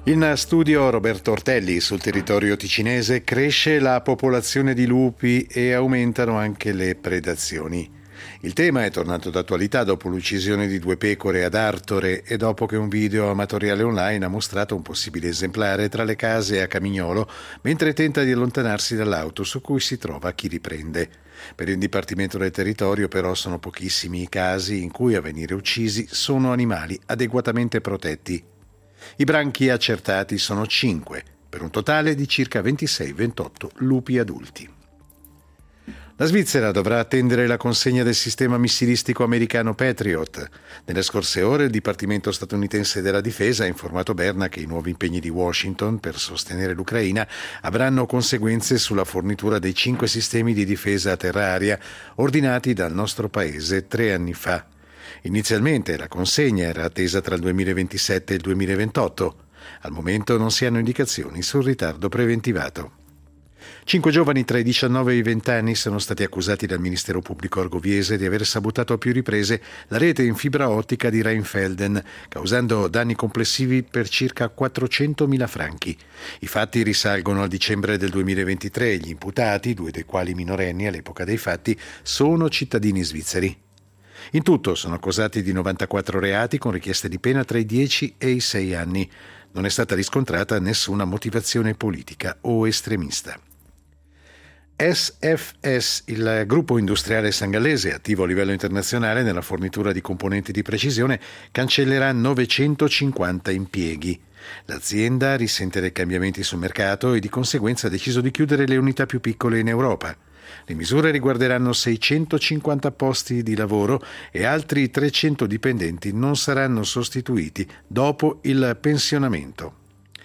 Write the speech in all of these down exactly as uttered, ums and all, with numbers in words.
In studio Roberto Ortelli. Sul territorio ticinese cresce la popolazione di lupi e aumentano anche le predazioni. Il tema è tornato d'attualità dopo l'uccisione di due pecore ad Artore e dopo che un video amatoriale online ha mostrato un possibile esemplare tra le case a Camignolo mentre tenta di allontanarsi dall'auto su cui si trova chi riprende. Per il Dipartimento del Territorio però sono pochissimi i casi in cui a venire uccisi sono animali adeguatamente protetti. I branchi accertati sono cinque, per un totale di circa ventisei ventotto lupi adulti. La Svizzera dovrà attendere la consegna del sistema missilistico americano Patriot. Nelle scorse ore il Dipartimento statunitense della Difesa ha informato Berna che i nuovi impegni di Washington per sostenere l'Ucraina avranno conseguenze sulla fornitura dei cinque sistemi di difesa a terra-aria ordinati dal nostro paese tre anni fa. Inizialmente la consegna era attesa tra il duemilaventisette e il duemilaventotto. Al momento non si hanno indicazioni sul ritardo preventivato. Cinque giovani tra i diciannove e i venti anni sono stati accusati dal Ministero Pubblico Argoviese di aver sabotato a più riprese la rete in fibra ottica di Rheinfelden, causando danni complessivi per circa quattrocentomila franchi. I fatti risalgono al dicembre del duemilaventitré e gli imputati, due dei quali minorenni all'epoca dei fatti, sono cittadini svizzeri. In tutto sono accusati di novantaquattro reati con richieste di pena tra i dieci e i sei anni. Non è stata riscontrata nessuna motivazione politica o estremista. S F S, il gruppo industriale sangallese attivo a livello internazionale nella fornitura di componenti di precisione, cancellerà novecentocinquanta impieghi. L'azienda risente dei cambiamenti sul mercato e di conseguenza ha deciso di chiudere le unità più piccole in Europa. Le misure riguarderanno seicentocinquanta posti di lavoro e altri trecento dipendenti non saranno sostituiti dopo il pensionamento.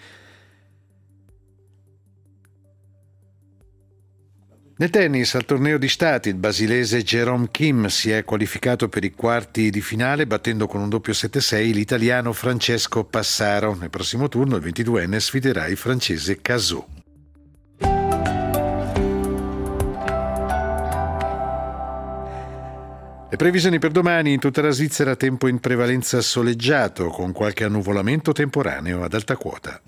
Nel tennis, al torneo di Stati, il basilese Jerome Kim si è qualificato per i quarti di finale battendo con un doppio sette sei l'italiano Francesco Passaro. Nel prossimo turno il ventiduenne sfiderà il francese Cazaux. Le previsioni per domani: in tutta la Svizzera tempo in prevalenza soleggiato con qualche annuvolamento temporaneo ad alta quota.